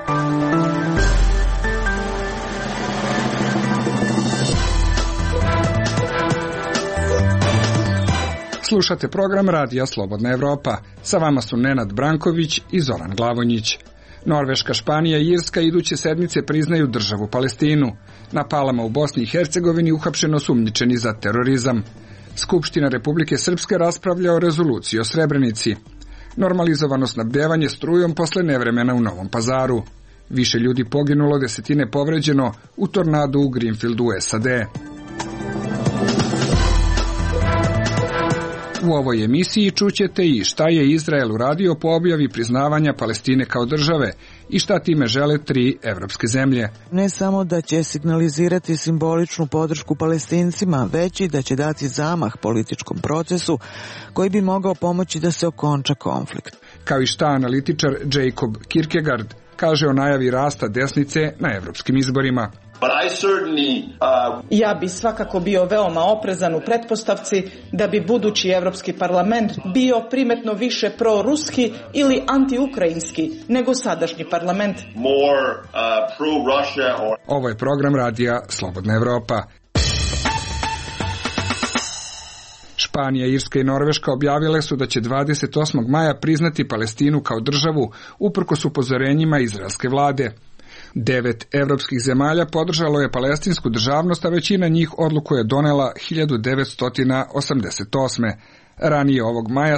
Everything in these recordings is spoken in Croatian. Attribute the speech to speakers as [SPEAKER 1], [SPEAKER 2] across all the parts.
[SPEAKER 1] Slušate program Radija Slobodna Evropa. Sa vama su Nenad Branković i Zoran Glavonjić. Norveška, Španija i Irska iduće sedmice priznaju državu Palestinu. Na Palama u Bosni i Hercegovini uhapšeno osumnjičeni za terorizam. Skupština Republike Srpske raspravlja o rezoluciji o Srebrenici. Normalizovano snabdevanje strujom posle nevremena u Novom Pazaru. Više ljudi poginulo, desetine povređeno u tornadu u Greenfieldu, SAD. U ovoj emisiji čućete i šta je Izrael uradio po objavi priznavanja Palestine kao države i šta time žele 3 evropske zemlje.
[SPEAKER 2] Ne samo da će signalizirati simboličnu podršku Palestincima, već i da će dati zamah političkom procesu koji bi mogao pomoći da se okonča konflikt.
[SPEAKER 1] Kao i šta analitičar Jacob Kierkegaard kaže o najavi rasta desnice na evropskim izborima.
[SPEAKER 3] Ja bi svakako bio veoma oprezan u pretpostavci da bi budući Evropski parlament bio primetno više proruski ili antiukrajinski nego sadašnji parlament.
[SPEAKER 1] Ovo je program Radija Slobodna Evropa. Španija, Irska i Norveška objavile su da će 28. maja priznati Palestinu kao državu uprkos upozorenjima izraelske vlade. 9 evropskih zemalja podržalo je palestinsku državnost, a većina njih odluku je donela 1988. Ranije ovog maja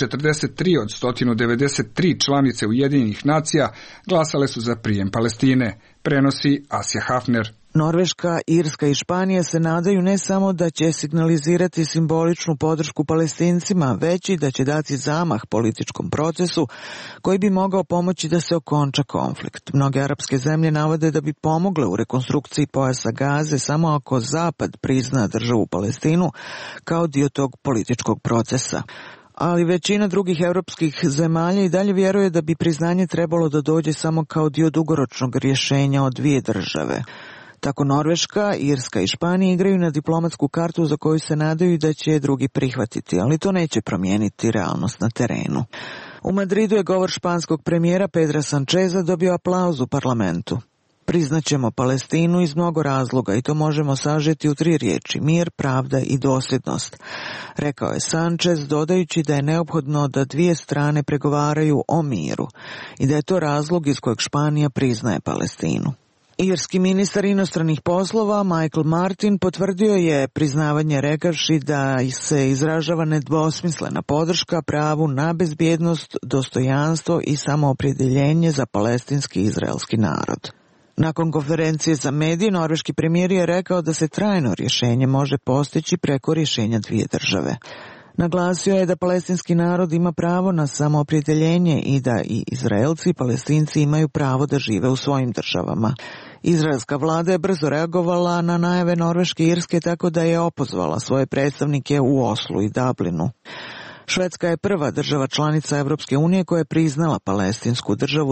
[SPEAKER 1] 143 od 193 članice Ujedinjenih nacija glasale su za prijem Palestine, prenosi Asja Hafner.
[SPEAKER 2] Norveška, Irska i Španija se nadaju ne samo da će signalizirati simboličnu podršku Palestincima, već i da će dati zamah političkom procesu koji bi mogao pomoći da se okonča konflikt. Mnoge arapske zemlje navode da bi pomogle u rekonstrukciji pojasa Gaze samo ako Zapad prizna državu Palestinu kao dio tog političkog procesa. Ali većina drugih evropskih zemalja i dalje vjeruje da bi priznanje trebalo da dođe samo kao dio dugoročnog rješenja od 2 države. Tako Norveška, Irska i Španija igraju na diplomatsku kartu za koju se nadaju da će drugi prihvatiti, ali to neće promijeniti realnost na terenu. U Madridu je govor španskog premijera Pedra Sancheza dobio aplauz u parlamentu. Priznaćemo Palestinu iz mnogo razloga i to možemo sažeti u 3 riječi: mir, pravda i dosljednost, rekao je Sanchez, dodajući da je neophodno da 2 strane pregovaraju o miru i da je to razlog iz kojeg Španija priznaje Palestinu. Irski ministar inostranih poslova Michael Martin potvrdio je priznavanje rekavši da se izražava nedvosmislena podrška pravu na bezbjednost, dostojanstvo i samoopredjeljenje za palestinski i izraelski narod. Nakon konferencije za medije, norveški premijer je rekao da se trajno rješenje može postići preko rješenja 2 države. Naglasio je da palestinski narod ima pravo na samoopredjeljenje i da i Izraelci i Palestinci imaju pravo da žive u svojim državama. Izraelska vlada je brzo reagovala na najave Norveške i Irske tako da je opozvala svoje predstavnike u Oslu i Dublinu. Švedska je prva država članica Evropske unije koja je priznala palestinsku državu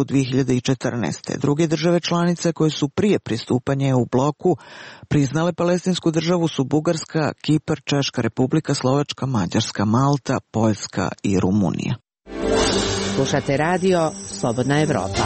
[SPEAKER 2] 2014. Druge države članice koje su prije pristupanja u bloku priznale palestinsku državu su Bugarska, Kipar, Češka Republika, Slovačka, Mađarska, Malta, Poljska i Rumunija.
[SPEAKER 4] Slušate radio Slobodna Evropa.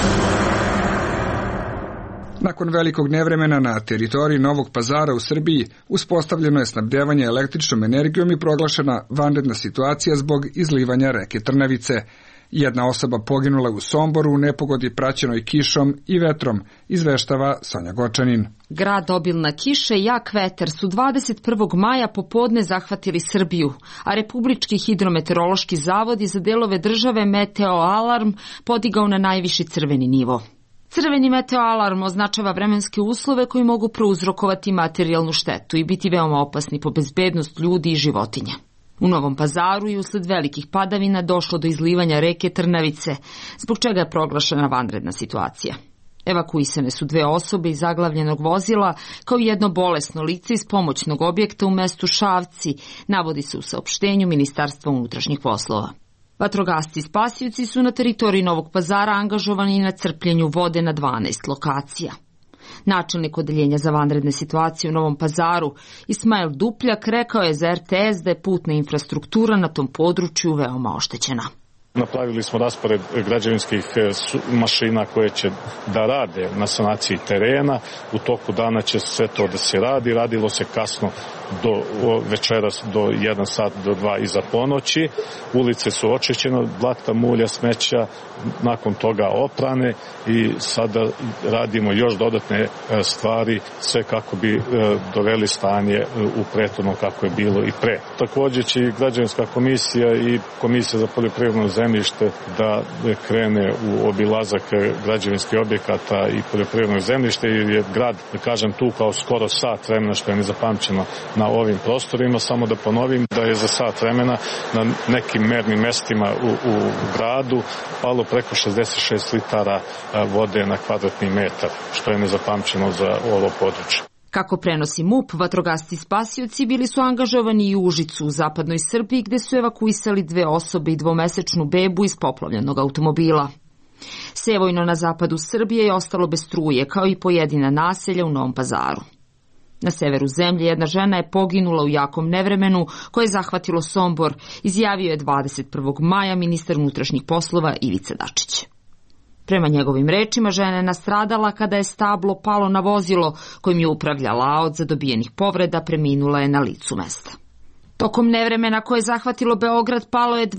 [SPEAKER 1] Nakon velikog nevremena na teritoriji Novog Pazara u Srbiji uspostavljeno je snabdevanje električnom energijom i proglašena vanredna situacija zbog izlivanja reke Trnavice. Jedna osoba poginula u Somboru u nepogodi praćenoj kišom i vetrom, izveštava Sonja Gočanin.
[SPEAKER 5] Grad, obilna kiša i jak vetar su 21. maja popodne zahvatili Srbiju, a Republički hidrometeorološki zavod i za delove države meteo alarm podigao na najviši crveni nivo. Crveni meteoalarm označava vremenske uslove koji mogu prouzrokovati materijalnu štetu i biti veoma opasni po bezbednost ljudi i životinja. U Novom Pazaru i usled velikih padavina došlo do izlivanja reke Trnavice, zbog čega je proglašena vanredna situacija. Evakuisane su 2 osobe iz zaglavljenog vozila, kao i jedno bolesno lice iz pomoćnog objekta u mestu Šavci, navodi se u saopštenju Ministarstva unutrašnjih poslova. Vatrogasci i spasioci su na teritoriji Novog Pazara angažovani na crpljenju vode na 12 lokacija. Načelnik odeljenja za vanredne situacije u Novom Pazaru, Ismail Dupljak, rekao je za RTS da je putna infrastruktura na tom području veoma oštećena.
[SPEAKER 6] Napravili smo raspored građevinskih mašina koje će da rade na sanaciji terena. U toku dana će sve to da se radi. Radilo se kasno do večeras, do 1 sat, do 2 iza ponoći. Ulice su očišćene, blata, mulja, smeća, nakon toga oprane i sada radimo još dodatne stvari, sve kako bi doveli stanje u prethodno kako je bilo i pre. Također će i građevinska komisija i komisija za poljoprivredno zemljište da krene u obilazak građevinskih objekata i poljoprivrednog zemljišta, jer je grad, da kažem, tu kao skoro sat vremena, što je nezapamćeno na ovim prostorima. Samo da ponovim da je za sat vremena na nekim mernim mestima u gradu palo preko 66 litara vode na kvadratni metar, što je nezapamćeno za ovo područje.
[SPEAKER 5] Kako prenosi MUP, vatrogasci spasioci bili su angažovani i u Užicu u zapadnoj Srbiji, gde su evakuisali 2 osobe i 2-mesečnu bebu iz poplavljenog automobila. Sevojno na zapadu Srbije je ostalo bez struje, kao i pojedina naselja u Novom Pazaru. Na severu zemlje jedna žena je poginula u jakom nevremenu koje je zahvatilo Sombor, izjavio je 21. maja ministar unutrašnjih poslova Ivica Dačić. Prema njegovim rečima, žena je nastradala kada je stablo palo na vozilo kojim je upravljala, a od zadobijenih povreda preminula je na licu mesta. Tokom nevremena koje je zahvatilo Beograd palo je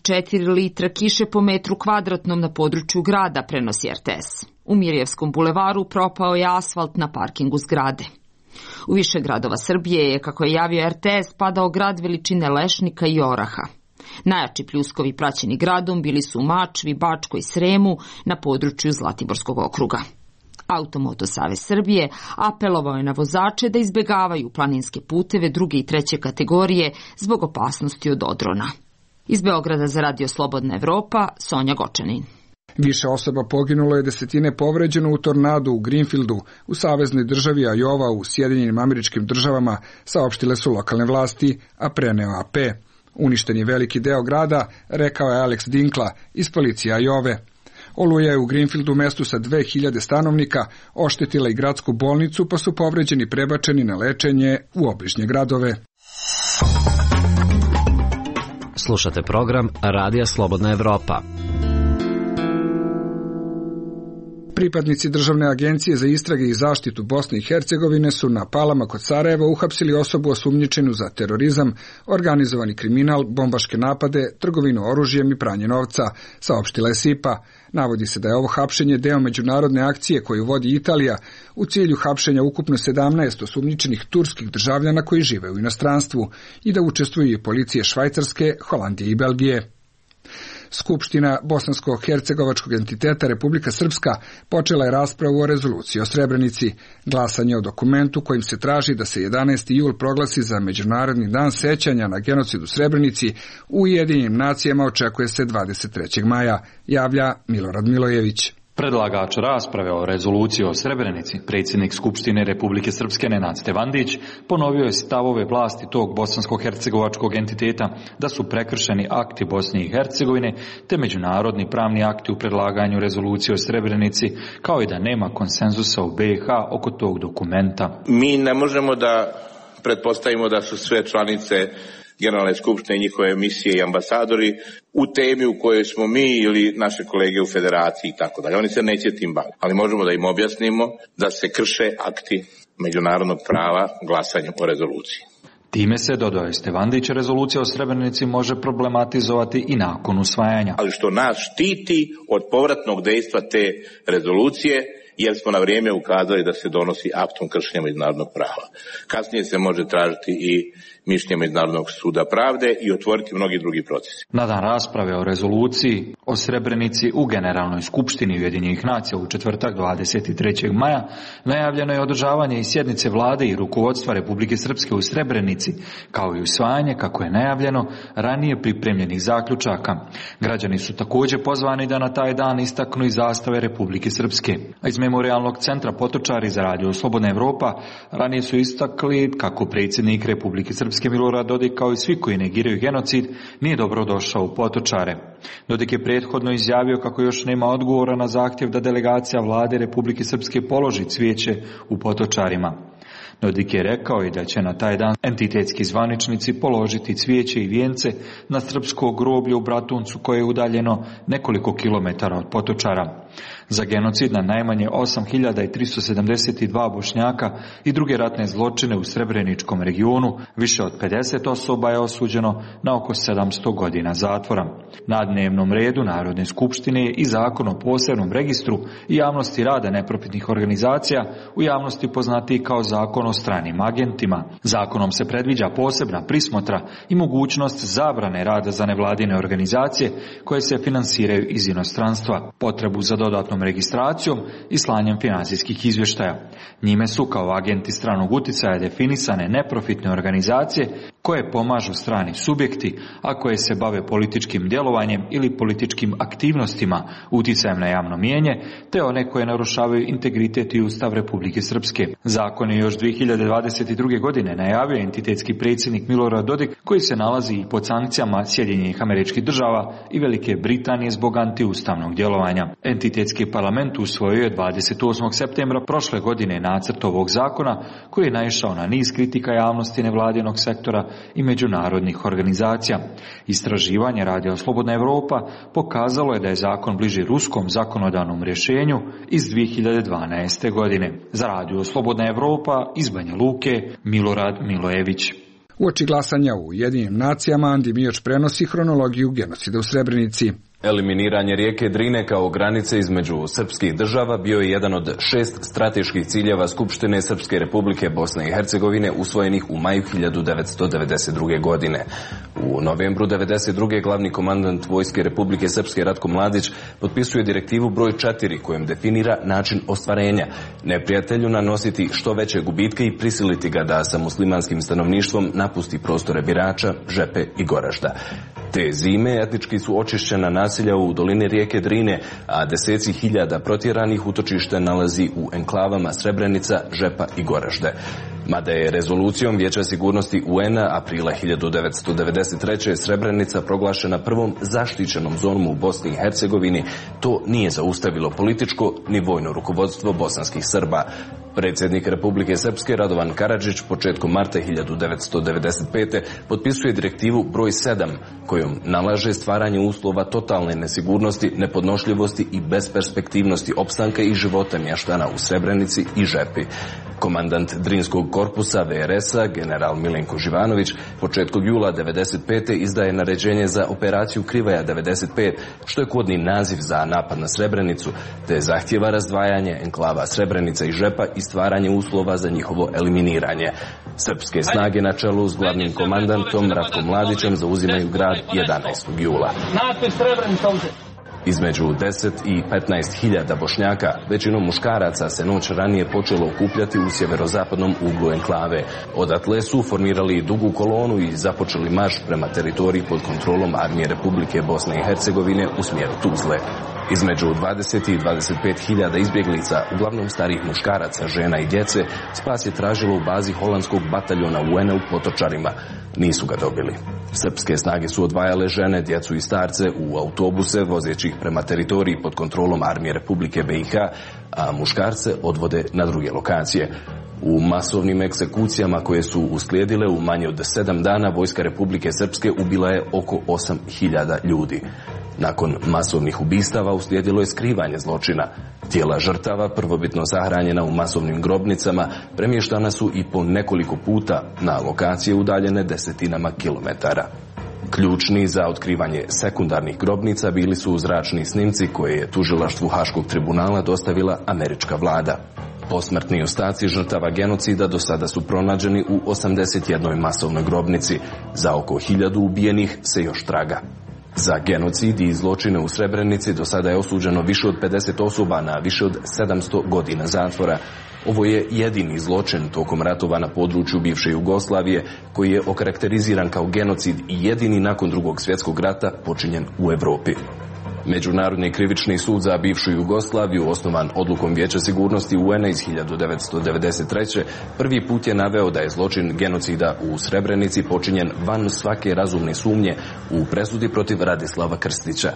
[SPEAKER 5] 24 litra kiše po metru kvadratnom na području grada, prenosi RTS. U Mirjevskom bulevaru propao je asfalt na parkingu zgrade. U više gradova Srbije je, kako je javio RTS, padao grad veličine lešnika i oraha. Najjači pljuskovi praćeni gradom bili su u Mačvi, Bačkoj i Sremu na području Zlatiborskog okruga. Automoto Savez Srbije apelovao je na vozače da izbegavaju planinske puteve 2. i 3. kategorije zbog opasnosti od odrona. Iz Beograda za Radio Slobodna Evropa, Sonja Gočanin.
[SPEAKER 1] Više osoba poginulo je, desetine povređeno u tornadu u Greenfieldu, u saveznoj državi Ajova u Sjedinjenim Američkim Državama, saopštile su lokalne vlasti, a preneo AP. Uništen je veliki deo grada, rekao je Alex Dinkla iz policije Ajove. Oluja je u Greenfieldu, mestu sa 2000 stanovnika, oštetila i gradsku bolnicu, pa su povređeni prebačeni na lečenje u obližnje gradove.
[SPEAKER 7] Slušate program Radija Slobodna Evropa.
[SPEAKER 1] Pripadnici Državne agencije za istrage i zaštitu Bosne i Hercegovine su na Palama kod Sarajeva uhapsili osobu osumnjičenu za terorizam, organizovani kriminal, bombaške napade, trgovinu oružjem i pranje novca, saopštila je SIPA. Navodi se da je ovo hapšenje deo međunarodne akcije koju vodi Italija u cilju hapšenja ukupno 17 osumnjičenih turskih državljana koji žive u inostranstvu i da učestvuju i policije Švajcarske, Holandije i Belgije. Skupština Bosansko-hercegovačkog entiteta Republika Srpska počela je raspravu o rezoluciji o Srebrenici. Glasanje o dokumentu kojim se traži da se 11. jul proglasi za Međunarodni dan sećanja na genocid u Srebrenici u Ujedinjenim nacijama očekuje se 23. maja, javlja Milorad Milojević.
[SPEAKER 8] Predlagač rasprave o rezoluciji o Srebrenici, predsjednik Skupštine Republike Srpske Nenad Stevandić, ponovio je stavove vlasti tog bosansko-hercegovačkog entiteta da su prekršeni akti Bosne i Hercegovine te međunarodni pravni akti u predlaganju rezolucije o Srebrenici, kao i da nema konsenzusa u BiH oko tog dokumenta.
[SPEAKER 9] Mi ne možemo da pretpostavimo da su sve članice Generalne skupštine, njihove misije i ambasadori u temi u kojoj smo mi ili naše kolege u federaciji i tako dalje. Oni se neće tim baviti, ali možemo da im objasnimo da se krše akti međunarodnog prava glasanjem o rezoluciji.
[SPEAKER 8] Time se, dodao je Stevandić, rezolucija o Srebrenici može problematizovati i nakon usvajanja.
[SPEAKER 9] Ali što nas štiti od povratnog dejstva te rezolucije, jer smo na vrijeme ukazali da se donosi aktom kršenja međunarodnog prava. Kasnije se može tražiti i mišljenje Međunarodnog suda pravde i otvoriti mnogi drugi procesi.
[SPEAKER 8] Na dan rasprave o rezoluciji o Srebrenici u Generalnoj skupštini Ujedinjenih nacija u četvrtak 23. maja najavljeno je održavanje i sjednice vlade i rukovodstva Republike Srpske u Srebrenici, kao i usvajanje, kako je najavljeno, ranije pripremljenih zaključaka. Građani su također pozvani da na taj dan istaknu i zastave Republike Srpske. A iz Memorijalnog centra Potočari za Radio Slobodna Evropa ranije su istakli kako predsjednik Republike Srpske Milorad Dodik, kao i svi koji negiraju genocid, nije dobro došao u Potočare. Dodik je prethodno izjavio kako još nema odgovora na zahtjev da delegacija vlade Republike Srpske položi cvijeće u Potočarima. Dodik je rekao i da će na taj dan entitetski zvaničnici položiti cvijeće i vijence na srpsko groblje u Bratuncu koje je udaljeno nekoliko kilometara od Potočara. Za genocid na najmanje 8.372 Bošnjaka i druge ratne zločine u Srebreničkom regionu više od 50 osoba je osuđeno na oko 700 godina zatvora. Na dnevnom redu Narodne skupštine je i zakon o posebnom registru i javnosti rada neprofitnih organizacija, u javnosti poznatiji kao zakon o stranim agentima. Zakonom se predviđa posebna prismotra i mogućnost zabrane rada za nevladine organizacije koje se finansiraju iz inostranstva, potrebu za dodatnom registracijom i slanjem financijskih izvještaja. Njime su kao agenti stranog uticaja definisane neprofitne organizacije koje pomažu strani subjekti, a koje se bave političkim djelovanjem ili političkim aktivnostima, uticajem na javno mijenje, te one koje narušavaju integritet i Ustav Republike Srpske. Zakon je još 2022. godine najavio entitetski predsjednik Milorad Dodik, koji se nalazi i pod sankcijama Sjedinjenih Američkih Država i Velike Britanije zbog antiustavnog djelovanja. Entitetski parlament usvojio je 28. septembra prošle godine nacrt ovog zakona, koji je naišao na niz kritika javnosti nevladinog sektora i međunarodnih organizacija. Istraživanje Radija Slobodna Evropa pokazalo je da je zakon bliži ruskom zakonodavnom rješenju iz 2012. godine. Za Radio Slobodna Evropa iz Banja Luke, Milorad Milojević.
[SPEAKER 1] Uoči glasanja u Ujedinjenim nacijama Andi Mioč prenosi hronologiju genocida u Srebrenici.
[SPEAKER 10] Eliminiranje rijeke Drine kao granice između srpskih država bio je jedan od 6 strateških ciljeva Skupštine Srpske Republike Bosne i Hercegovine usvojenih u maju 1992. godine. U novembru 1992. glavni komandant Vojske Republike Srpske Ratko Mladić potpisuje direktivu broj 4 kojom definira način ostvarenja, neprijatelju nanositi što veće gubitke i prisiliti ga da sa muslimanskim stanovništvom napusti prostore Birača, Žepe i Goražda. Te zime etnički su očišćena naselja u dolini rijeke Drine, a deseci hiljada protjeranih utočište nalazi u enklavama Srebrenica, Žepa i Goražde. Mada je rezolucijom Vijeća sigurnosti UN-a aprila 1993. Srebrenica proglašena prvom zaštićenom zonom u Bosni i Hercegovini, to nije zaustavilo političko ni vojno rukovodstvo bosanskih Srba. Predsjednik Republike Srpske Radovan Karadžić početkom marta 1995. potpisuje direktivu broj 7 kojom nalaže stvaranje uslova totalne nesigurnosti, nepodnošljivosti i besperspektivnosti opstanka i života mještana u Srebrenici i Žepi. Komandant Drinskog korpusa VRS-a, general Milenko Živanović, početkom jula 1995. izdaje naređenje za operaciju Krivaja 95, što je kodni naziv za napad na Srebrenicu, te zahtjeva razdvajanje enklava Srebrenica i Žepa i stvaranje uslova za njihovo eliminiranje. Srpske snage na čelu s glavnim komandantom Ratkom Mladićem zauzimaju grad 11. jula. Između 10 i 15 hiljada Bošnjaka, većinom muškaraca, se noć ranije počelo okupljati u sjeverozapadnom uglu enklave. Odatle su formirali dugu kolonu i započeli marš prema teritoriji pod kontrolom Armije Republike Bosne i Hercegovine u smjeru Tuzle. Između 20 i 25 hiljada izbjeglica, uglavnom starijih muškaraca, žena i djece, spas je tražilo u bazi holandskog bataljona UN-a u Potočarima. Nisu ga dobili. Srpske snage su odvajale žene, djecu i starce u autobuse vozeći ih prema teritoriji pod kontrolom Armije Republike BiH, a muškarce odvode na druge lokacije. U masovnim egzekucijama koje su uslijedile u manje od 7 dana Vojska Republike Srpske ubila je oko 8.000 ljudi. Nakon masovnih ubistava uslijedilo je skrivanje zločina. Tijela žrtava, prvobitno sahranjena u masovnim grobnicama, premještana su i po nekoliko puta na lokacije udaljene desetinama kilometara. Ključni za otkrivanje sekundarnih grobnica bili su zračni snimci koje je tužilaštvu Haškog tribunala dostavila američka vlada. Posmrtni ostaci žrtava genocida do sada su pronađeni u 81 masovnoj grobnici. Za oko 1000 ubijenih se još traga. Za genocid i zločine u Srebrenici do sada je osuđeno više od 50 osoba na više od 700 godina zatvora. Ovo je jedini zločin tokom ratova na području bivše Jugoslavije koji je okarakteriziran kao genocid i jedini nakon Drugog svjetskog rata počinjen u Europi. Međunarodni krivični sud za bivšu Jugoslaviju, osnovan odlukom Vijeća sigurnosti UN-a iz 1993. prvi put je naveo da je zločin genocida u Srebrenici počinjen van svake razumne sumnje u presudi protiv Radislava Krstića.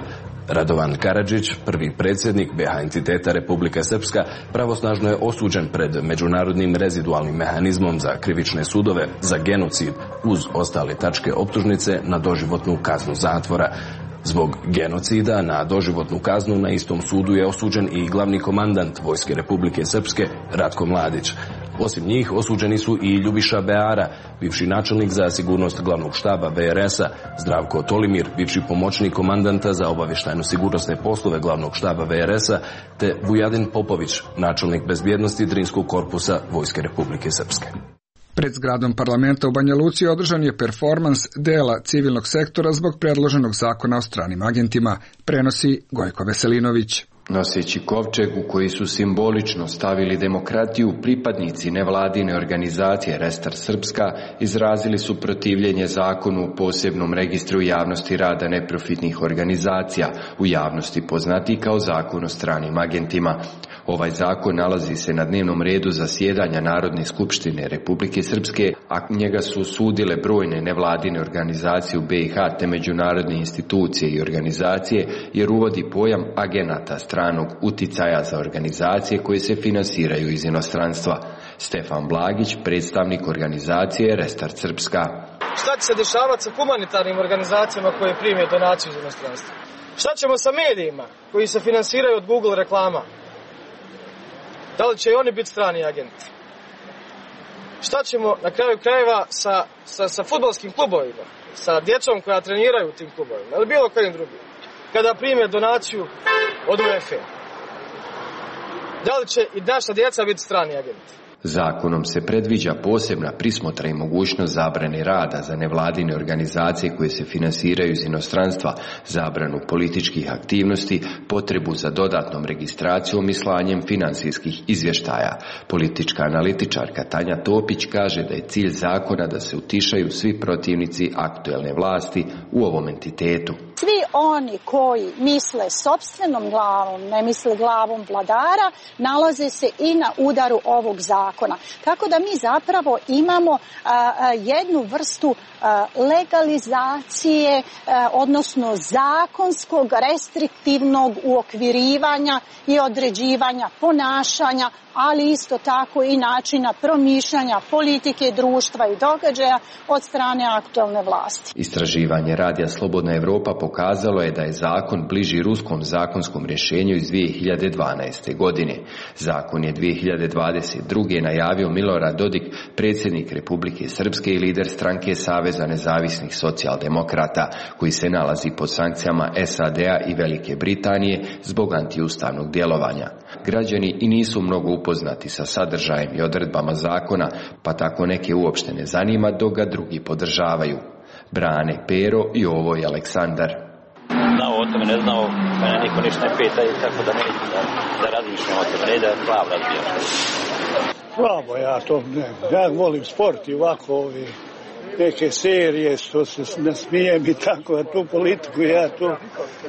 [SPEAKER 10] Radovan Karadžić, prvi predsjednik BiH entiteta Republike Srpska, pravosnažno je osuđen pred Međunarodnim rezidualnim mehanizmom za krivične sudove za genocid uz ostale tačke optužnice na doživotnu kaznu zatvora. Zbog genocida na doživotnu kaznu na istom sudu je osuđen i glavni komandant Vojske Republike Srpske Ratko Mladić. Osim njih osuđeni su i Ljubiša Beara, bivši načelnik za sigurnost glavnog štaba VRS-a, Zdravko Tolimir, bivši pomoćnik komandanta za obavještajno-sigurnosne poslove glavnog štaba VRS-a, te Vujadin Popović, načelnik bezbjednosti Drinskog korpusa Vojske Republike Srpske.
[SPEAKER 1] Pred zgradom parlamenta u Banja Luci održan je performans dela civilnog sektora zbog predloženog zakona o stranim agentima, prenosi Gojko Veselinović.
[SPEAKER 11] Noseći kovčeg u koji su simbolično stavili demokratiju, pripadnici nevladine organizacije Restart Srpska izrazili su protivljenje zakonu u posebnom registru javnosti rada neprofitnih organizacija, u javnosti poznati kao zakon o stranim agentima. Ovaj zakon nalazi se na dnevnom redu zasjedanja Narodne skupštine Republike Srpske, a njega su osudile brojne nevladine organizacije u BiH te međunarodne institucije i organizacije, jer uvodi pojam agenata stranog uticaja za organizacije koje se finansiraju iz inostranstva. Stefan Blagić, predstavnik organizacije Restart Srpska.
[SPEAKER 12] Šta će se dešavati sa humanitarnim organizacijama koje prime donaciju iz inostranstva? Šta ćemo sa medijima koji se finansiraju od Google reklama? Da li će i oni biti strani agenti? Šta ćemo na kraju krajeva sa fudbalskim klubovima, sa djecom koja treniraju u tim klubovima ili bilo kojim drugim, kada prime donaciju od UEFA? Da li će i naša djeca biti strani agenti?
[SPEAKER 11] Zakonom se predviđa posebna prismotra i mogućnost zabrane rada za nevladine organizacije koje se finansiraju iz inostranstva, zabranu političkih aktivnosti, potrebu za dodatnom registracijom i slanjem financijskih izvještaja. Politička analitičarka Tanja Topić kaže da je cilj zakona da se utišaju svi protivnici aktuelne vlasti u ovom entitetu.
[SPEAKER 13] Svi oni koji misle sopstvenom glavom, ne misle glavom vladara, nalaze se i na udaru ovog zakona. Tako da mi zapravo imamo jednu vrstu legalizacije, odnosno zakonskog restriktivnog uokvirivanja i određivanja ponašanja, ali isto tako i načina promišljanja politike, društva i događaja od strane aktualne vlasti.
[SPEAKER 11] Istraživanje Radija Slobodna Evropa pokazalo je da je zakon bliži ruskom zakonskom rješenju iz 2012. godine. Zakon je 2022. najavio Milorad Dodik, predsjednik Republike Srpske i lider stranke Saveza nezavisnih socijaldemokrata, koji se nalazi pod sankcijama SAD-a i Velike Britanije zbog antiustavnog djelovanja. Građani i nisu mnogo upoznati sa sadržajem i odredbama zakona, pa tako neke uopšte ne zanima, dok ga drugi podržavaju. Brane Pero, Jovo i Aleksandar.
[SPEAKER 14] Znao o tome, ne znao, mene niko ništa ne pita, tako da neću da razmišljam o tome, ne da glav razbijam.
[SPEAKER 15] Slabo, ja to ne. Ja volim sport i ovako neke serije što se nasmijem i tako, a tu politiku ja to...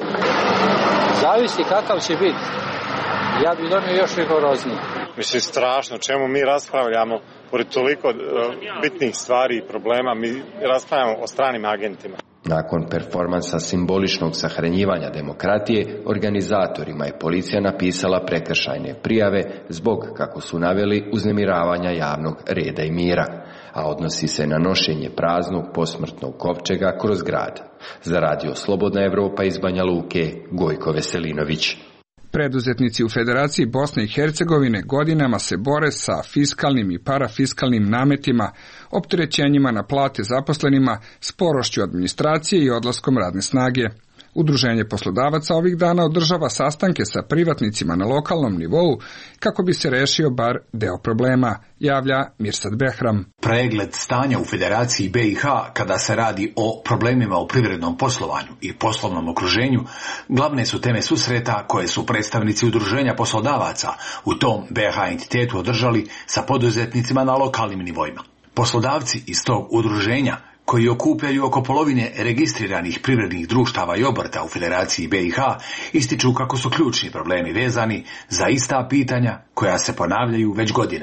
[SPEAKER 16] Zavisi kakav će biti. Ja bih donio još rigorozniji.
[SPEAKER 17] Mislim, strašno, čemu mi raspravljamo, pored toliko bitnih stvari i problema, mi raspravljamo o stranim agentima.
[SPEAKER 11] Nakon performansa simboličnog sahranjivanja demokratije, organizatorima je policija napisala prekršajne prijave zbog, kako su naveli, uznemiravanja javnog reda i mira, a odnosi se na nošenje praznog posmrtnog kovčega kroz grad. Za Radio Slobodna Evropa iz Banja Luke, Gojko Veselinović.
[SPEAKER 1] Preduzetnici u Federaciji Bosne i Hercegovine godinama se bore sa fiskalnim i parafiskalnim nametima, opterećenjima na plate zaposlenima, sporošću administracije i odlaskom radne snage. Udruženje poslodavaca ovih dana održava sastanke sa privatnicima na lokalnom nivou kako bi se rešio bar deo problema, javlja Mirsad Behram.
[SPEAKER 18] Pregled stanja u Federaciji BiH kada se radi o problemima u privrednom poslovanju i poslovnom okruženju glavne su teme susreta koje su predstavnici udruženja poslodavaca u tom BiH entitetu održali sa poduzetnicima na lokalnim nivoima. Poslodavci iz tog udruženja, koji okupljaju oko polovine registriranih privrednih društava i obrta u Federaciji BiH, ističu kako su ključni problemi vezani za ista pitanja koja se ponavljaju već godinama.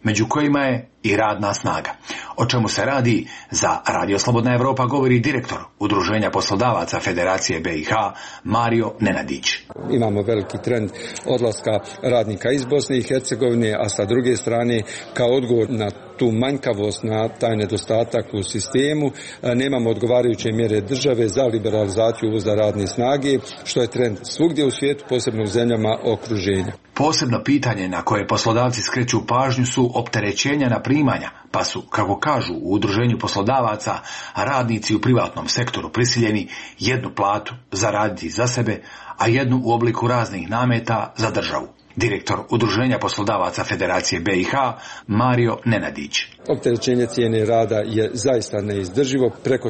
[SPEAKER 18] među kojima je i radna snaga. O čemu se radi, za Radio Slobodna Evropa govori direktor Udruženja poslodavaca Federacije BiH Mario Nenadić.
[SPEAKER 19] Imamo veliki trend odlaska radnika iz Bosne i Hercegovine, a sa druge strane kao odgovor na tu manjkavost, na taj nedostatak u sistemu, nemamo odgovarajuće mjere države za liberalizaciju uvoza radne snage, što je trend svugdje u svijetu, posebno u zemljama okruženja.
[SPEAKER 18] Posebno pitanje na koje poslodavci skreću pažnju su opterećenja na primanja, pa su, kako kažu u Udruženju poslodavaca, radnici u privatnom sektoru prisiljeni jednu platu zaraditi za sebe, a jednu u obliku raznih nameta za državu. Direktor Udruženja poslodavaca Federacije BiH Mario Nenadić.
[SPEAKER 19] Opterećenje cijene rada je zaista neizdrživo. Preko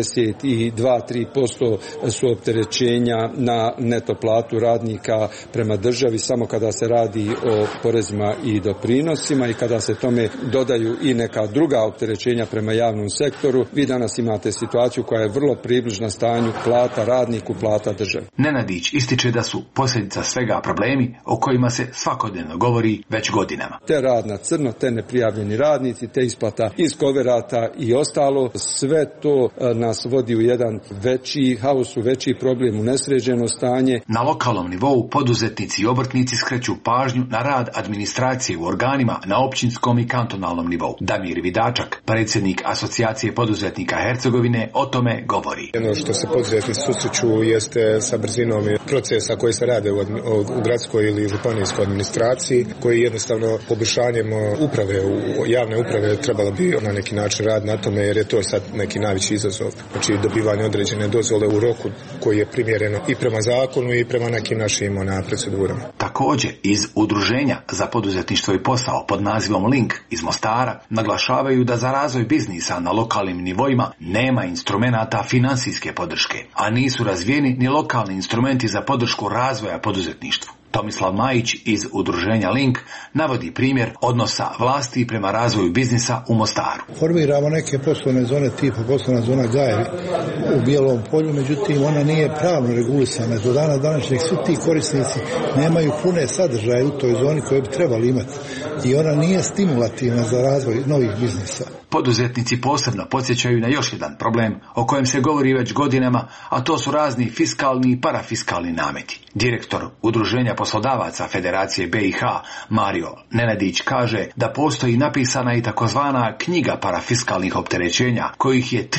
[SPEAKER 19] 72-3% su opterećenja na neto platu radnika prema državi samo kada se radi o porezima i doprinosima i kada se tome dodaju i neka druga opterećenja prema javnom sektoru. Vi danas imate situaciju koja je vrlo približna stanju plata radniku, plata državi.
[SPEAKER 18] Nenadić ističe da su posljedica svega problemi o kojima se svakodnevno govori već godinama.
[SPEAKER 19] Te rad na crno, te neprijavljeni radnici, te isplata iz koverata i ostalo, sve to nas vodi u jedan veći haos, u veći problem, u nesređeno stanje.
[SPEAKER 18] Na lokalnom nivou poduzetnici i obrtnici skreću pažnju na rad administracije u organima na općinskom i kantonalnom nivou. Damir Vidačak, predsjednik Asocijacije poduzetnika Hercegovine, o tome govori.
[SPEAKER 20] Ono što se poduzetnici susreću jeste sa brzinom procesa koji se rade u gradskoj ili županijskoj administraciji, koji jednostavno poboljšanjem uprave, javne uprave, trebalo bi na neki način rad na tome, jer je to sad neki najveći izazov. Znači dobivanje određene dozvole u roku koji je primjereno i prema zakonu i prema nekim našim procedurama.
[SPEAKER 18] Također iz Udruženja za poduzetništvo i posao pod nazivom Link iz Mostara naglašavaju da za razvoj biznisa na lokalnim nivoima nema instrumenata finansijske podrške, a nisu razvijeni ni lokalni instrumenti za podršku razvoja poduzetništvu. Tomislav Majić iz Udruženja Link navodi primjer odnosa vlasti prema razvoju biznisa u Mostaru.
[SPEAKER 21] Formiramo neke poslovne zone tipa poslovna zona Gajevi u Bijelom Polju, međutim ona nije pravno regulisana. Do dana današnjeg svi ti korisnici nemaju pune sadržaje u toj zoni koje bi trebali imati i ona nije stimulativna za razvoj novih biznisa.
[SPEAKER 18] Poduzetnici posebno podsjećaju na još jedan problem o kojem se govori već godinama, a to su razni fiskalni i parafiskalni nameti. Direktor Udruženja poslodavaca Federacije BiH Mario Nenadić kaže da postoji napisana i takozvana knjiga parafiskalnih opterećenja, kojih je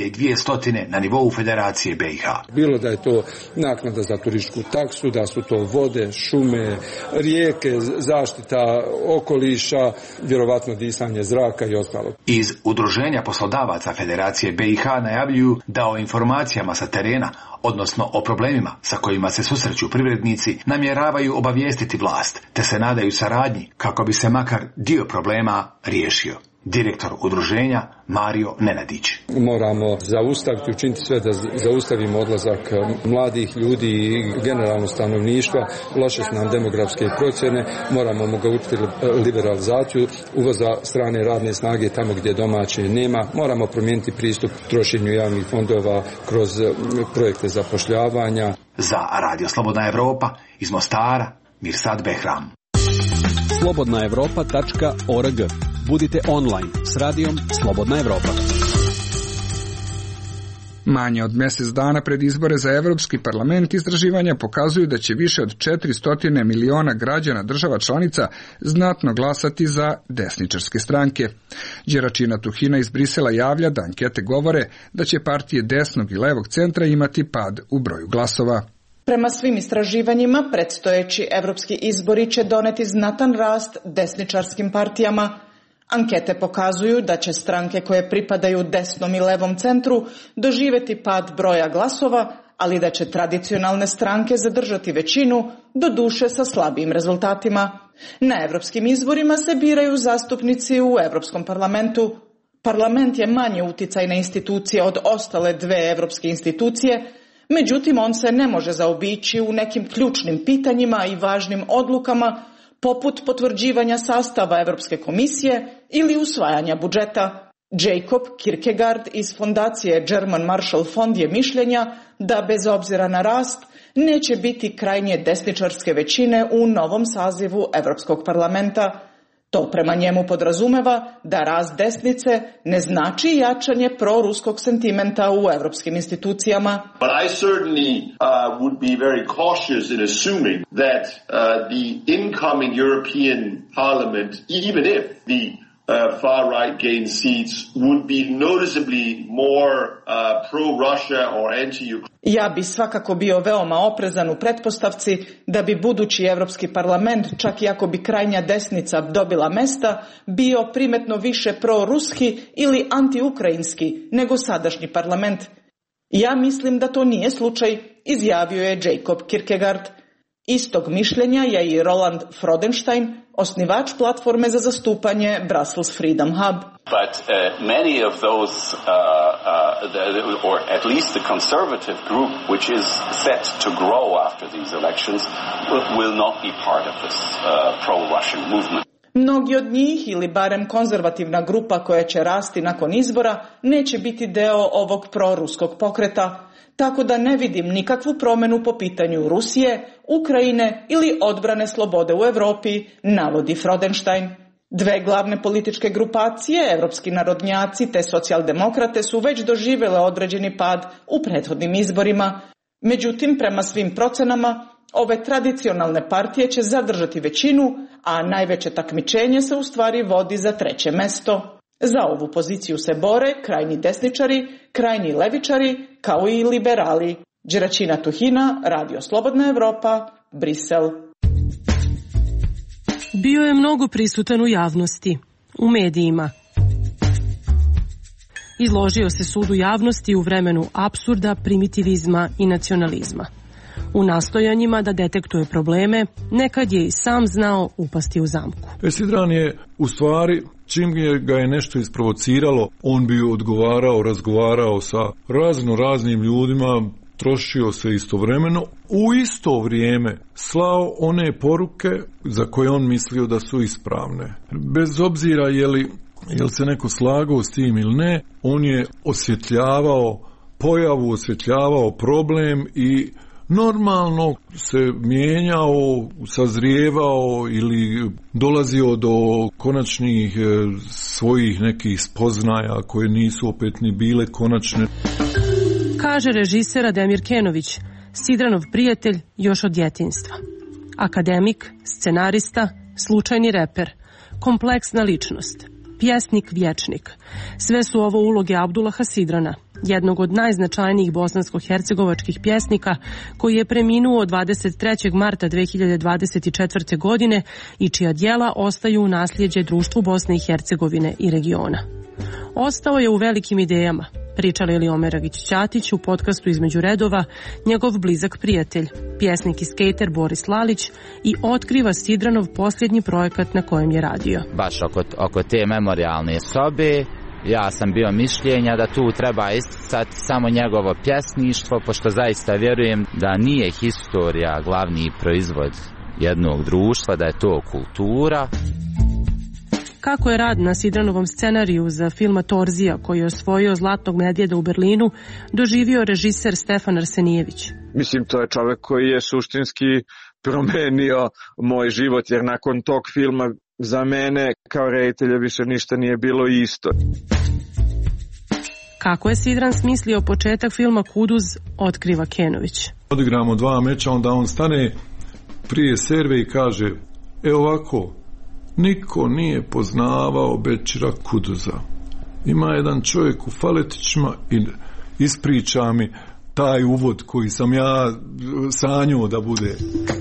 [SPEAKER 18] 3200 na nivou Federacije BiH.
[SPEAKER 19] Bilo da je to naknada za turističku taksu, da su to vode, šume, rijeke, zaštita okoliša, vjerovatno disanje zraka i ostalo.
[SPEAKER 18] Iz Udruženja poslodavaca Federacije BiH najavljuju da o informacijama sa terena, odnosno o problemima sa kojima se susreću privrednici, namjeravaju obavijestiti vlast, te se nadaju saradnji kako bi se makar dio problema riješio. Direktor udruženja Mario Nenadić.
[SPEAKER 19] Moramo zaustaviti, učiniti sve da zaustavimo odlazak mladih ljudi i generalno stanovništva. Loše su nam demografske procjene. Moramo omogućiti liberalizaciju uvoza strane radne snage tamo gdje domaće nema. Moramo promijeniti pristup trošenju javnih fondova kroz projekte zapošljavanja.
[SPEAKER 18] Za Radio Slobodna Evropa iz Mostara, Mirsad Behram.
[SPEAKER 22] slobodnaevropa.org. Budite online s radijom Slobodna Evropa.
[SPEAKER 1] Manje od mjesec dana pred izbore za Evropski parlament istraživanja pokazuju da će više od 400 miliona građana država članica znatno glasati za desničarske stranke. Đeračina Tuhina iz Brisela javlja da ankete govore da će partije desnog i levog centra imati pad u broju glasova.
[SPEAKER 3] Prema svim istraživanjima, predstojeći evropski izbori će doneti znatan rast desničarskim partijama. Ankete pokazuju da će stranke koje pripadaju desnom i levom centru doživjeti pad broja glasova, ali da će tradicionalne stranke zadržati većinu, doduše sa slabijim rezultatima. Na evropskim izborima se biraju zastupnici u Evropskom parlamentu. Parlament je manje uticajna institucija od ostale dve evropske institucije, međutim on se ne može zaobići u nekim ključnim pitanjima i važnim odlukama, poput potvrđivanja sastava Europske komisije ili usvajanja budžeta. Jacob Kierkegaard iz fondacije German Marshall Fund je mišljenja da bez obzira na rast neće biti krajnje desničarske većine u novom sazivu Europskog parlamenta. To prema njemu podrazumeva da rast desnice ne znači jačanje proruskog sentimenta u evropskim institucijama.
[SPEAKER 2] But I certainly would be very cautious in assuming that the incoming European Parliament, even if the far right gain seats, would be noticeably more pro-Russia or anti-Ukraine.
[SPEAKER 3] Ja bi svakako bio veoma oprezan u pretpostavci da bi budući Evropski parlament, čak i ako bi krajnja desnica dobila mesta, bio primetno više proruski ili anti-ukrajinski nego sadašnji parlament. Ja mislim da to nije slučaj, izjavio je Jacob Kierkegaard. Istog mišljenja je i Roland Freudenstein, osnivač platforme za zastupanje Brussels Freedom Hub.
[SPEAKER 4] But many of those, or at least the conservative group, which is set to grow after these elections, will not be part of this pro-Russian movement.
[SPEAKER 3] Mnogi od njih, ili barem konzervativna grupa koja će rasti nakon izbora, neće biti deo ovog proruskog pokreta, tako da ne vidim nikakvu promjenu po pitanju Rusije, Ukrajine ili odbrane slobode u Europi, navodi Freudenstein. Dve glavne političke grupacije, evropski narodnjaci te socijaldemokrate, su već doživjele određeni pad u prethodnim izborima. Međutim, prema svim procenama, ove tradicionalne partije će zadržati većinu, a najveće takmičenje se u stvari vodi za treće mesto. Za ovu poziciju se bore krajnji desničari, krajnji levičari, kao i liberali. Đeračina Tuhina, Radio Slobodna Evropa, Brisel.
[SPEAKER 23] Bio je mnogo prisutan u javnosti, u medijima. Izložio se sudu javnosti u vremenu apsurda, primitivizma i nacionalizma. U nastojanjima da detektuje probleme, nekad je i sam znao upasti u zamku.
[SPEAKER 24] Sidran je u stvari, čim ga je nešto isprovociralo, on bi odgovarao, razgovarao sa raznim ljudima, trošio se istovremeno, u isto vrijeme slao one poruke za koje on mislio da su ispravne. Bez obzira jel se neko slagao s tim ili ne, on je osvjetljavao pojavu, osvjetljavao problem i normalno se mijenjao, sazrijevao ili dolazio do konačnih svojih nekih spoznaja koje nisu opet ni bile konačne.
[SPEAKER 23] Kaže režiser Ademir Kenović, Sidranov prijatelj još od djetinjstva. Akademik, scenarista, slučajni reper, kompleksna ličnost, pjesnik, vječnik. Sve su ovo uloge Abdullaha Sidrana, jednog od najznačajnijih bosansko-hercegovačkih pjesnika koji je preminuo 23. marta 2024. godine i čija djela ostaju u nasljeđe društvu Bosne i Hercegovine i regiona. Ostao je u velikim idejama, priča Lili Omeragić-Ćatić u podcastu Između redova, njegov blizak prijatelj, pjesnik i skejter Boris Lalić, i otkriva Sidranov posljednji projekat na kojem je radio.
[SPEAKER 25] Baš oko te memorialne sobe, ja sam bio mišljenja da tu treba isticati samo njegovo pjesništvo, pošto zaista vjerujem da nije historija glavni proizvod jednog društva, da je to kultura.
[SPEAKER 23] Kako je rad na Sidranovom scenariju za filma Torzija, koji je osvojio Zlatnog medvjeda u Berlinu, doživio režiser Stefan Arsenijević.
[SPEAKER 26] Mislim, to je čovjek koji je suštinski promenio moj život, jer nakon tog filma za mene kao reditelja više ništa nije bilo isto.
[SPEAKER 23] Kako je Sidran smislio početak filma Kuduz, otkriva Kenović.
[SPEAKER 24] Odigramo 2 meča, onda on stane prije serve i kaže, ovako, niko nije poznavao Bećira Kuduza. Ima jedan čovjek u faletićima i ispriča mi taj uvod koji sam ja sanjao da bude.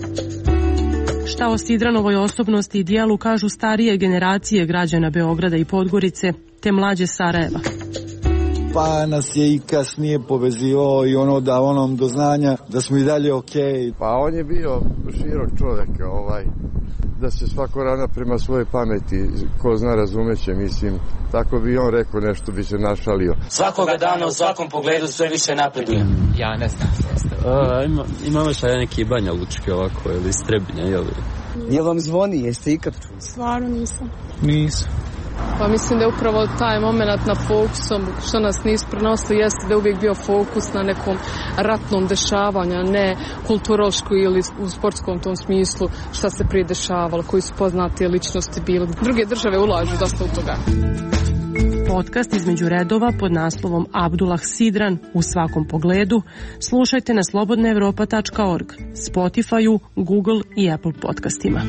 [SPEAKER 23] Šta o Sidranovoj osobnosti i dijelu kažu starije generacije građana Beograda i Podgorice, te mlađe Sarajeva.
[SPEAKER 27] Pa nas je i kasnije povezivao i da onom do znanja da smo i dalje okej.
[SPEAKER 28] Pa on je bio širok čovjek, da se svako rada prema svojoj pameti, ko zna razumeće, mislim, tako bi on rekao, nešto bi se našalio.
[SPEAKER 29] Svakoga dana u svakom pogledu sve više napreduje.
[SPEAKER 30] Ja ne znam imamo šta neki Banja Lučke ovako ili Strebinja, jel?
[SPEAKER 27] Jel vam zvoni, jeste ikad čuli?
[SPEAKER 29] Stvarno nisam.
[SPEAKER 24] Nisam.
[SPEAKER 5] Pa mislim da je upravo taj moment na fokusom, što nas nisu prenosili, jeste da je uvijek bio fokus na nekom ratnom dešavanju, ne kulturološku ili u sportskom tom smislu šta se prije dešavalo, koji su poznati ličnosti bili. Druge države ulažu dosta u toga.
[SPEAKER 23] Podcast između redova pod naslovom Abdullah Sidran u svakom pogledu slušajte na slobodnaevropa.org, Spotify-u, Google i Apple podcastima.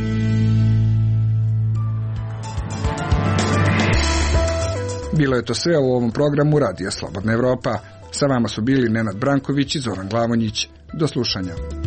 [SPEAKER 1] Bilo je to sve u ovom programu Radija Slobodna Evropa. Sa vama su bili Nenad Branković i Zoran Glavonjić. Do slušanja.